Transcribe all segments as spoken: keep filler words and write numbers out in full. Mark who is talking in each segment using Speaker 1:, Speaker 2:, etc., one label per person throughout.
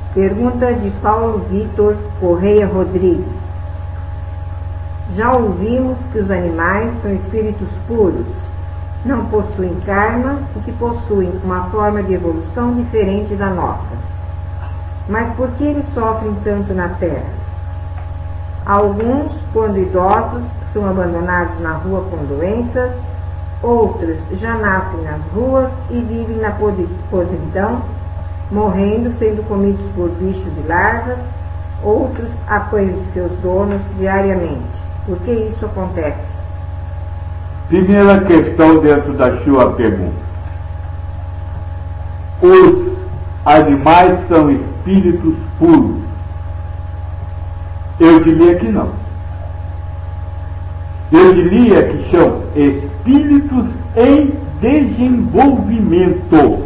Speaker 1: Pergunta de Paulo Vitor Correia Rodrigues. Já ouvimos que os animais são espíritos puros, não possuem karma e que possuem uma forma de evolução diferente da nossa. Mas por que eles sofrem tanto na Terra? Alguns, quando idosos, são abandonados na rua com doenças, outros já nascem nas ruas e vivem na podridão, morrendo, sendo comidos por bichos e larvas, outros apanham de seus donos diariamente. Por que isso acontece?
Speaker 2: Primeira questão dentro da sua pergunta. Os animais são espíritos puros? Eu diria que não. Eu diria que são espíritos em desenvolvimento.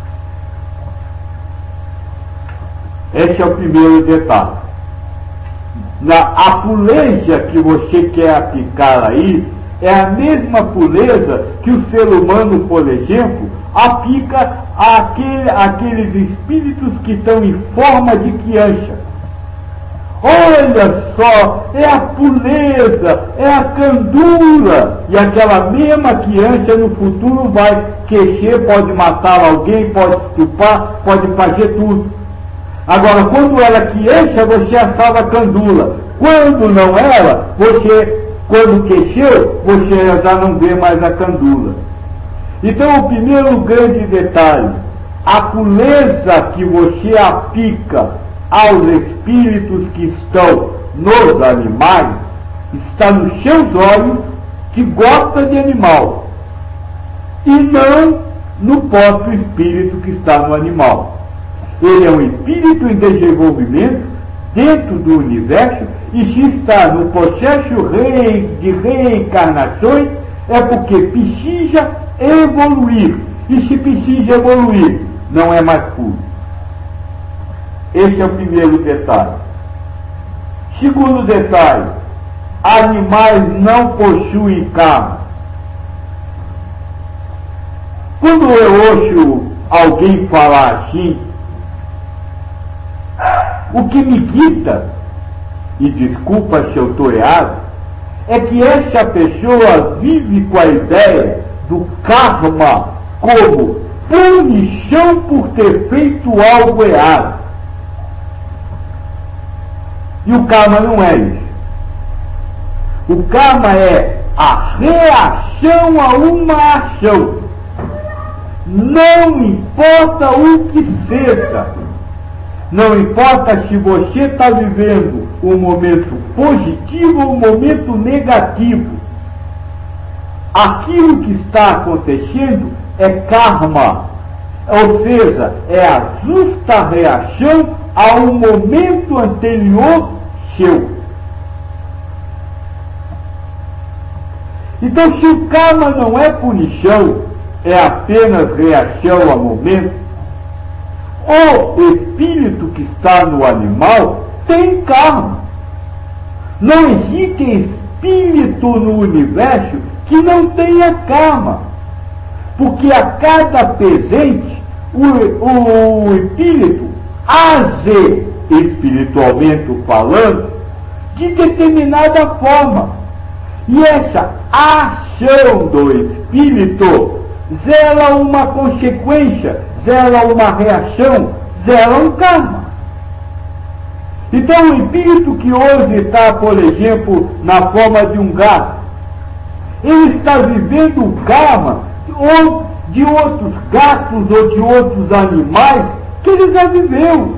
Speaker 2: Esse é o primeiro detalhe. Na, a pureza que você quer aplicar aí é a mesma pureza que o ser humano, por exemplo, aplica àquele, àqueles espíritos que estão em forma de criança. Olha só, é a pureza, é a candura, e aquela mesma criança no futuro vai crescer, pode matar alguém, pode estuprar, pode fazer tudo. Agora, quando ela criança, você achava candula. Quando não era, você, quando cresceu, você já não vê mais a candula. Então, o primeiro grande detalhe, a pureza que você aplica aos espíritos que estão nos animais, está nos seus olhos, que gosta de animal, e não no próprio espírito que está no animal. Ele é um espírito em desenvolvimento dentro do universo, e se está no processo de reencarnações, é porque precisa evoluir. E se precisa evoluir, não é mais puro. Esse é o primeiro detalhe. Segundo detalhe, animais não possuem karma. Quando eu ouço alguém falar assim, o que me irrita, e desculpa se eu estou errado, é que essa pessoa vive com a ideia do karma como punição por ter feito algo errado. E o karma não é isso. O karma é a reação a uma ação. Não importa o que seja. Não importa se você está vivendo um momento positivo ou um momento negativo. Aquilo que está acontecendo é karma. Ou seja, é a justa reação a um momento anterior seu. Então, se o karma não é punição, é apenas reação a momento, o espírito que está no animal tem karma. Não existe espírito no universo que não tenha karma. Porque a cada presente, o, o, o espírito age, espiritualmente falando, de determinada forma. E essa ação do espírito gera uma consequência, gera uma reação, gera um karma. Então o espírito que hoje está, por exemplo, na forma de um gato, ele está vivendo o karma ou de outros gatos ou de outros animais que ele já viveu.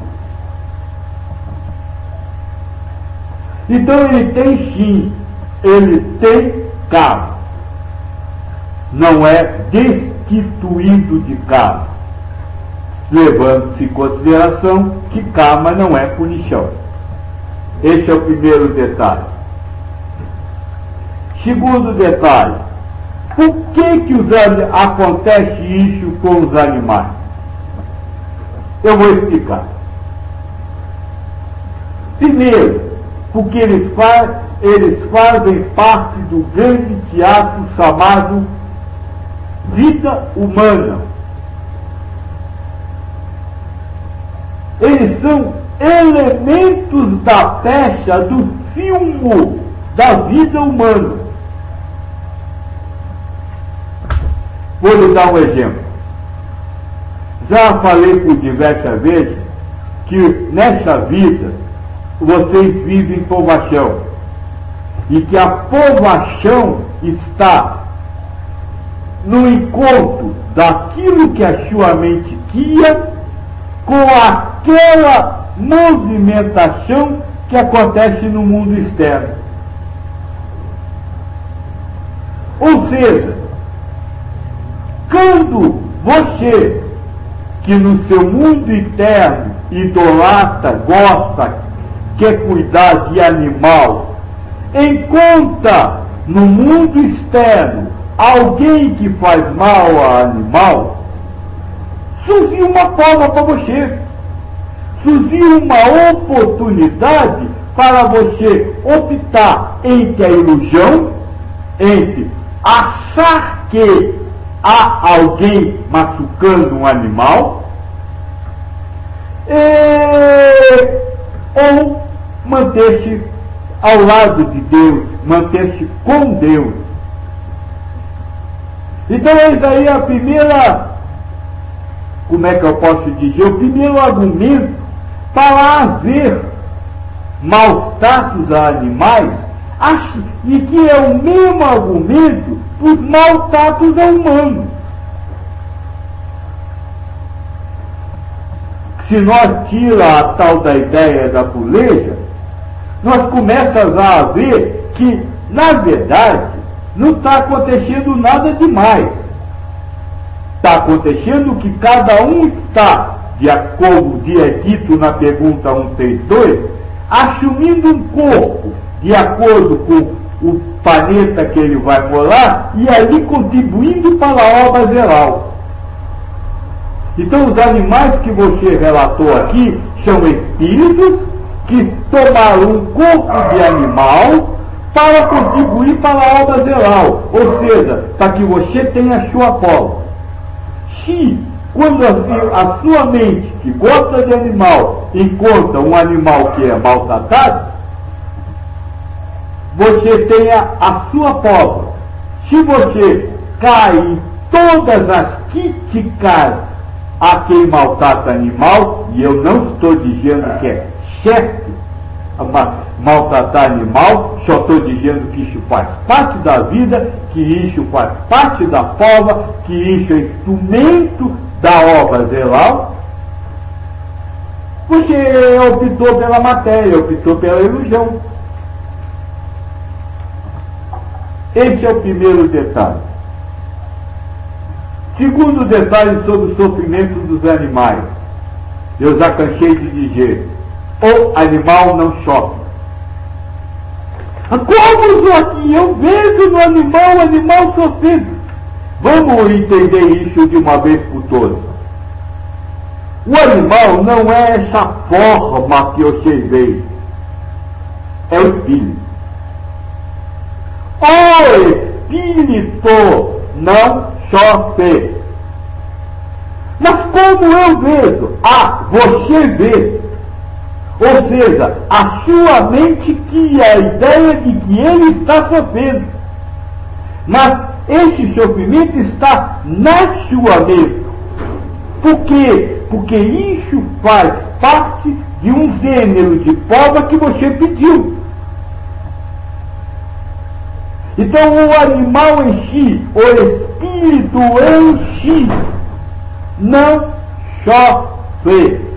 Speaker 2: Então ele tem sim, ele tem karma. Não é destituído de karma, levando-se em consideração que karma não é punição. Esse é o primeiro detalhe. Segundo detalhe, por que que os, acontece isso com os animais? Eu vou explicar. Primeiro, porque eles, faz, eles fazem parte do grande teatro chamado vida humana. eles são elementos da peça, do filme da vida humana. Vou lhe dar um exemplo. Já falei por diversas vezes que nessa vida vocês vivem povação e que a povação está no encontro daquilo que a sua mente quer com aquela movimentação que acontece no mundo externo. Ou seja, quando você, que no seu mundo interno idolatra, gosta, quer cuidar de animal, encontra no mundo externo alguém que faz mal a animal, surgiu uma forma para você, surgiu uma oportunidade para você optar entre a ilusão, entre achar que há alguém machucando um animal, e, ou manter-se ao lado de Deus, manter-se com Deus. Então, eis aí a primeira, como é que eu posso dizer, o primeiro argumento para haver maus tratos a animais, acho, e que é o mesmo argumento dos maus tratos a humanos. Se nós tiramos a tal da ideia da peleja, nós começamos a ver que, na verdade, não está acontecendo nada demais. Está acontecendo que cada um está, de acordo com é dito na pergunta cento e trinta e dois, assumindo um corpo de acordo com o planeta que ele vai morar e ali contribuindo para a obra geral. Então, os animais que você relatou aqui são espíritos que tomaram um corpo de animal para contribuir para a obra geral, ou seja, para que você tenha a sua prova. Se, quando a, a sua mente, que gosta de animal, encontra um animal que é maltratado, você tenha a sua prova. Se você cai em todas as críticas a quem maltrata animal, e eu não estou dizendo que é certo maltratar animal, só estou dizendo que isso faz parte da vida, que isso faz parte da prova, que isso é instrumento da obra geral. Você optou pela matéria, optou pela ilusão. Esse é o primeiro detalhe. Segundo detalhe sobre o sofrimento dos animais. Eu já cansei de dizer, o animal não sofre. Como aqui? Eu vejo no animal o animal sofrendo. Vamos entender isso de uma vez por todas. O animal não é essa forma que você vê. É o espírito. O espírito não sofre. Mas como eu vejo? Ah, você vê. Ou seja, a sua mente cria a ideia de que ele está sofrendo. Mas esse sofrimento está na sua mente. Por quê? Porque isso faz parte de um gênero de prova que você pediu. Então o animal em si, o espírito em si, não sofre.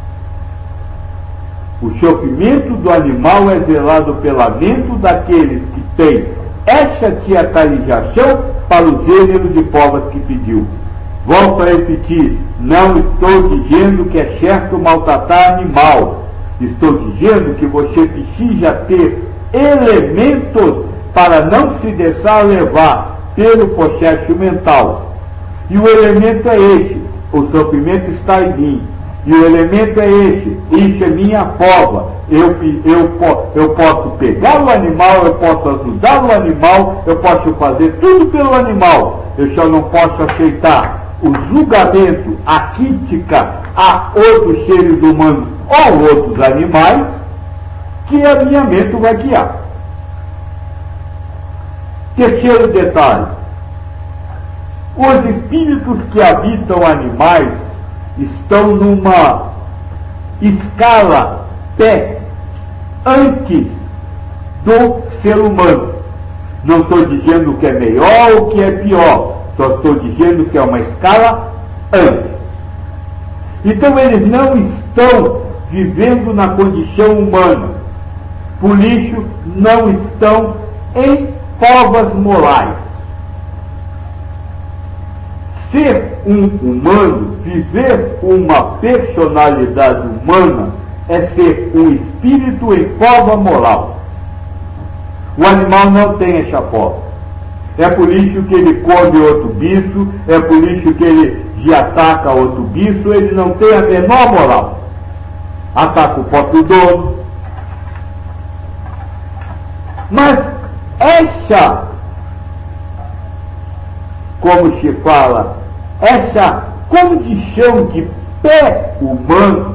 Speaker 2: O sofrimento do animal é zelado pelo lamento daqueles que têm essa teatralização para o gênero de provas que pediu. Volto a repetir, não estou dizendo que é certo maltratar animal. Estou dizendo que você precisa ter elementos para não se deixar levar pelo processo mental. E o elemento é esse, o sofrimento está em mim. E o elemento é esse, isso é minha prova. Eu, eu, eu posso pegar o animal, eu posso ajudar o animal, eu posso fazer tudo pelo animal. Eu só não posso aceitar o julgamento, a crítica a outros seres humanos ou outros animais que alinhamento vai guiar. Terceiro detalhe: os espíritos que habitam animais estão numa escala pé antes do ser humano. Não estou dizendo que é melhor ou que é pior, só estou dizendo que é uma escala antes. Então eles não estão vivendo na condição humana, por isso não estão em provas morais. Ser um humano, viver uma personalidade humana, é ser um espírito em prova moral. O animal não tem essa prova. É por isso que ele come outro bicho, é por isso que ele já ataca outro bicho, ele não tem a menor moral. Ataca o próprio dono. Mas essa, como se fala, essa condição de pé humano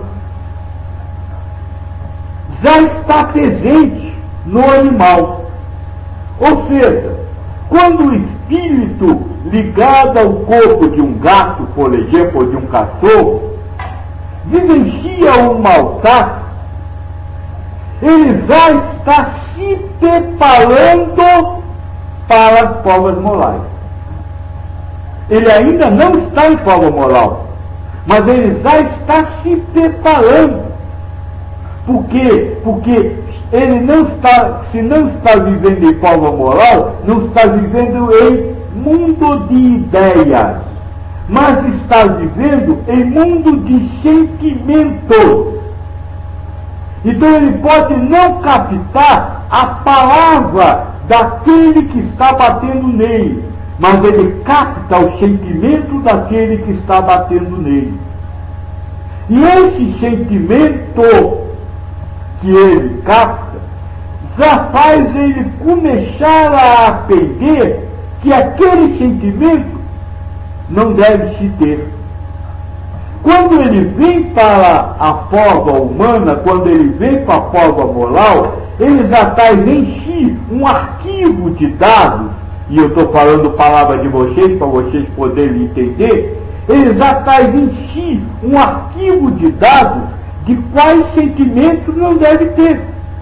Speaker 2: já está presente no animal. Ou seja, quando o espírito ligado ao corpo de um gato, por exemplo, ou de um cachorro, vivencia um maltrato, ele já está se preparando para as provas morais. Ele ainda não está em prova moral, mas ele já está se preparando. Por quê? Porque ele não está, se não está vivendo em prova moral, não está vivendo em mundo de ideias, mas está vivendo em mundo de sentimentos. Então ele pode não captar a palavra daquele que está batendo nele, mas ele capta o sentimento daquele que está batendo nele. E esse sentimento que ele capta já faz ele começar a aprender que aquele sentimento não deve se ter. Quando ele vem para a prova humana, quando ele vem para a prova moral, ele já traz em si um arquivo de dados, e eu estou falando palavra de vocês para vocês poderem entender, ele já traz em si um arquivo de dados de quais sentimentos não deve ter.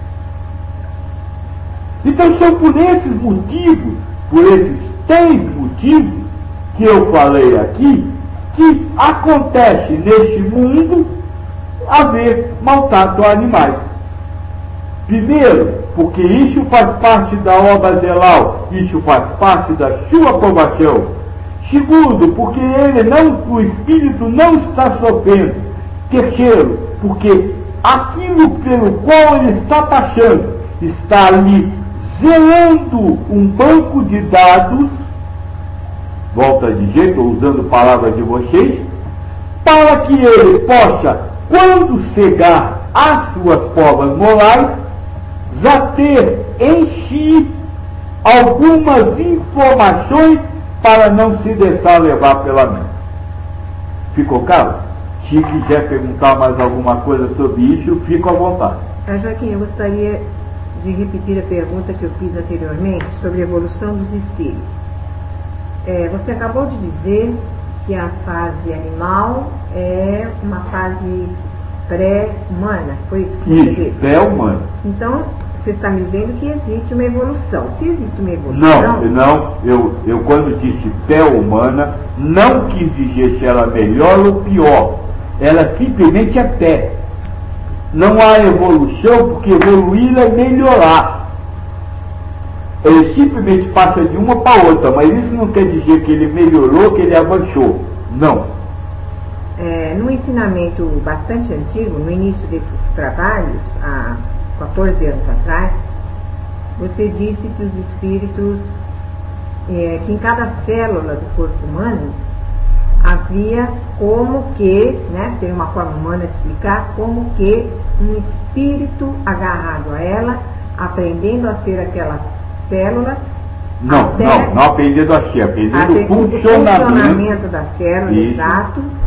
Speaker 2: Então são por esses motivos, por esses três motivos que eu falei aqui, que acontece neste mundo haver maltrato a animais. Primeiro, porque isso faz parte da obra zelal, isso faz parte da sua aprovação. Segundo, porque ele não, o espírito não está sofrendo. Terceiro, porque aquilo pelo qual ele está passando está ali zelando um banco de dados, volto a dizer, estou usando palavras de vocês, para que ele possa, quando chegar às suas provas morais, já ter em si algumas informações para não se deixar levar pela mente. Ficou claro? Se quiser perguntar mais alguma coisa sobre isso, fico à vontade.
Speaker 1: Ah, Joaquim, eu gostaria de repetir a pergunta que eu fiz anteriormente sobre a evolução dos espíritos. É, você acabou de dizer que a fase animal é uma fase pré-humana, foi isso que você disse?
Speaker 2: Isso, pré-humana.
Speaker 1: Então, você está me dizendo que existe uma evolução. Se existe uma evolução...
Speaker 2: Não, não, eu, eu quando disse pré-humana, não quis dizer se ela é melhor ou pior. Ela simplesmente é pé. Não há evolução, porque evoluir é melhorar. Ele simplesmente passa de uma para outra, mas isso não quer dizer que ele melhorou, que ele avançou. Não.
Speaker 1: É, no ensinamento bastante antigo, no início desses trabalhos, há quatorze anos atrás, você disse que os espíritos, é, que em cada célula do corpo humano havia como que, né, seria uma forma humana de explicar, como que um espírito agarrado a ela, aprendendo a ser aquela célula.
Speaker 2: Não,
Speaker 1: até,
Speaker 2: não, não aprendendo a ser, aprendendo o funcionamento,
Speaker 1: funcionamento da célula,
Speaker 2: isso.
Speaker 1: exato,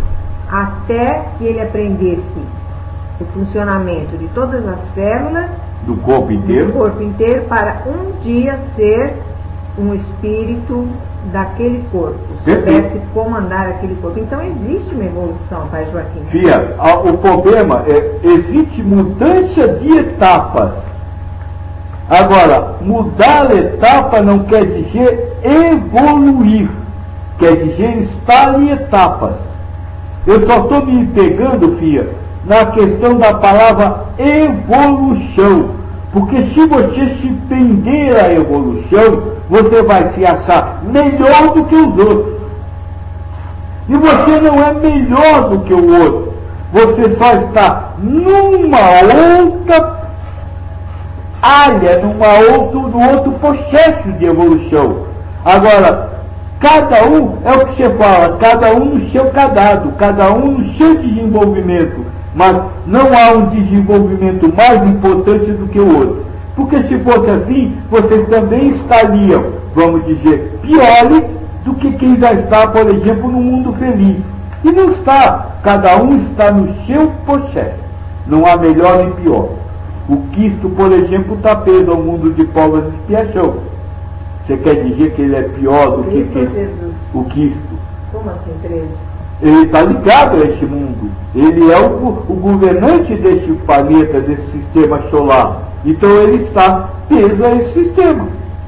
Speaker 1: até que ele aprendesse o funcionamento de todas as células
Speaker 2: do corpo inteiro,
Speaker 1: do corpo inteiro, para um dia ser um espírito daquele corpo, pudesse comandar aquele corpo. Então existe uma evolução, Pai Joaquim.
Speaker 2: Fia, o problema é, existe mudança de etapas. Agora, mudar a etapa não quer dizer evoluir, quer dizer estar em etapas. Eu só estou me pegando, Fia, na questão da palavra evolução, porque se você se prender à evolução, você vai se achar melhor do que os outros. E você não é melhor do que o outro. Você só está numa outra área, numa outro, no outro processo de evolução. Agora, cada um, é o que você fala, cada um no seu cadastro, cada um no seu desenvolvimento. Mas não há um desenvolvimento mais importante do que o outro. Porque se fosse assim, vocês também estariam, vamos dizer, piores do que quem já está, por exemplo, no mundo feliz. E não está. Cada um está no seu processo. Não há melhor nem pior. O Cristo, por exemplo, está preso ao mundo de provas de expiação. Você quer dizer que ele é pior do que, que o Cristo?
Speaker 1: Como assim, preso?
Speaker 2: Ele está ligado a esse mundo. Ele é o, o governante desse planeta, desse sistema solar. Então ele está preso a esse sistema.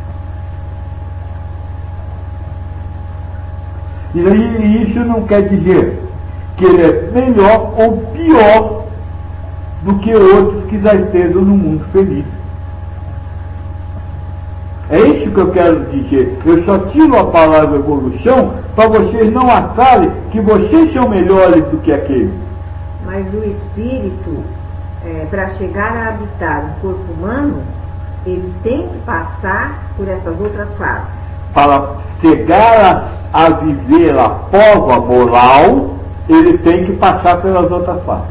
Speaker 2: E aí, isso não quer dizer que ele é melhor ou pior do que outros que já estejam no mundo feliz. É isso que eu quero dizer. Eu só tiro a palavra evolução para vocês não acharem que vocês são melhores do que aqueles.
Speaker 1: Mas o espírito, é, para chegar a habitar o corpo humano, ele tem que passar por essas outras fases.
Speaker 2: Para chegar a, a viver a prova moral, ele tem que passar pelas outras fases.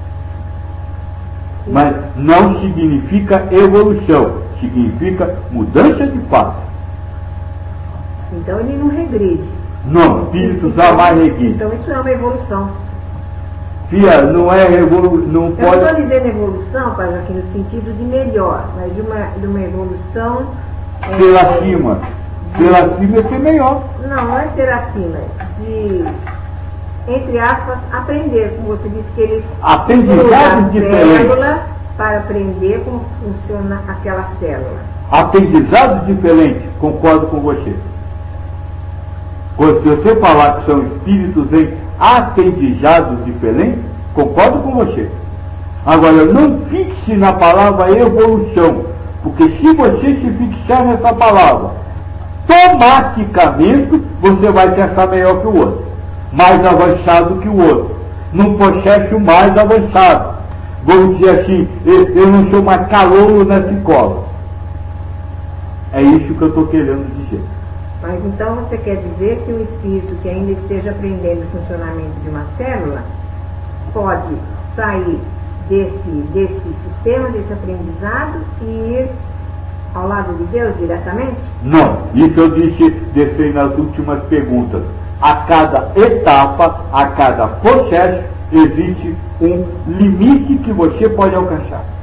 Speaker 2: Sim. Mas não significa evolução. Significa mudança de fase.
Speaker 1: Então ele não regride.
Speaker 2: Não, espírito jamais regride.
Speaker 1: Então isso é uma evolução.
Speaker 2: Fia, não é evolução. Não
Speaker 1: Eu
Speaker 2: pode...
Speaker 1: não estou dizendo evolução, Pai Joaquim, no sentido de melhor, mas de uma, de uma evolução.
Speaker 2: Pela
Speaker 1: é,
Speaker 2: cima.
Speaker 1: De...
Speaker 2: Pela cima é ser melhor.
Speaker 1: Não, não é ser acima. De, entre aspas, aprender. Como você disse que ele.
Speaker 2: Aprendizado diferente.
Speaker 1: Para aprender como funciona aquela célula.
Speaker 2: Aprendizado diferente, concordo com você. Se você falar que são espíritos em aprendizados diferentes, concordo com você. Agora, não fixe na palavra evolução, porque se você se fixar nessa palavra, automaticamente você vai se achar melhor que o outro, mais avançado que o outro, num processo mais avançado. Vamos dizer assim, eu não sou mais calouro na escola. É isso que eu estou querendo dizer.
Speaker 1: Mas então você quer dizer que um espírito que ainda esteja aprendendo o funcionamento de uma célula pode sair desse, desse sistema, desse aprendizado e ir ao lado de Deus diretamente?
Speaker 2: Não, isso eu disse, deixei nas últimas perguntas. A cada etapa, a cada processo, existe um limite que você pode alcançar.